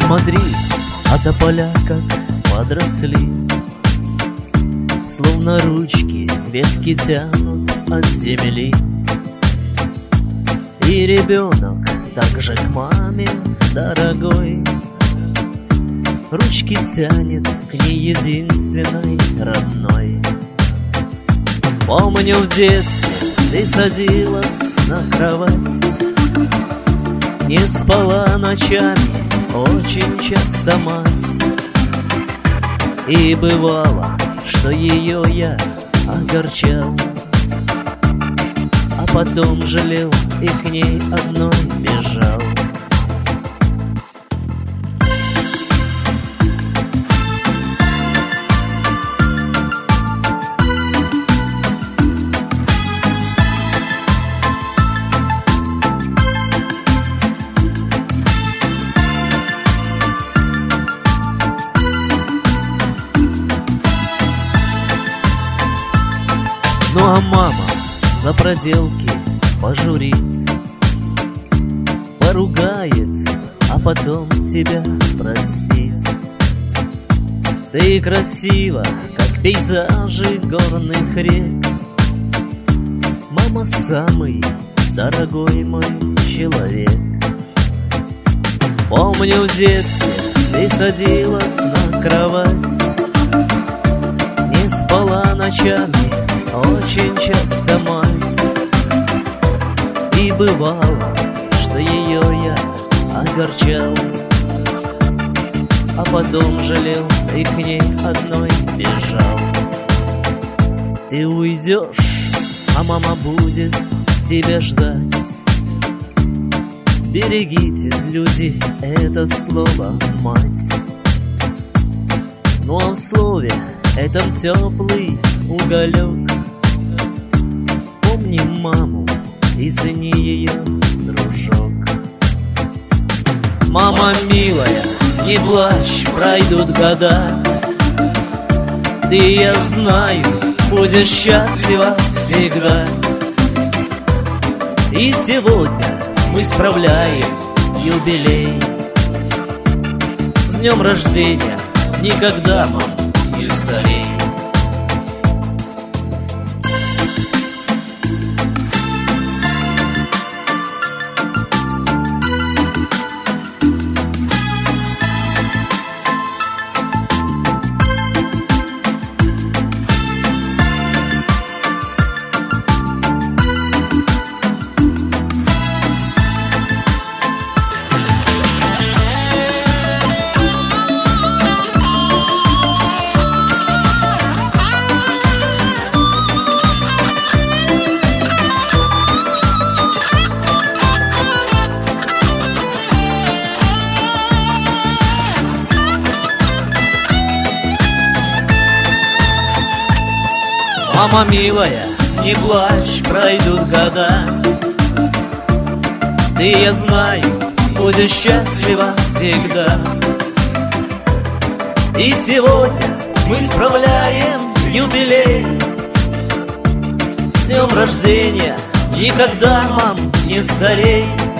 Посмотри, а тополя как подросли, словно ручки ветки тянут от земли. И ребенок так же к маме дорогой ручки тянет к ней единственной родной. Помню, в детстве ты садилась на кровать, не спала ночами очень часто мать. И бывало, что ее я огорчал, а потом жалел и к ней одной бежал. Ну а мама за проделки пожурит, поругает, а потом тебя простит. Ты красива, как пейзажи горных рек. Мама самый дорогой мой человек. Помню, в детстве ты садилась на кровать, не спала ночами очень часто мать. И бывало, что ее я огорчал, а потом жалел и к ней одной бежал. Ты уйдешь, а мама будет тебя ждать. Берегите, люди, это слово «мать». Ну а в слове этом теплый уголек. Помни маму и цени ее, дружок. Мама милая, не плачь, пройдут года. Ты, я знаю, будешь счастлива всегда. И сегодня мы справляем юбилей. С днем рождения, никогда, мам, не старей. Мама милая, не плачь, пройдут года. Ты, я знаю, будешь счастлива всегда. И сегодня мы справляем юбилей. С днем рождения, никогда, мам, не старей.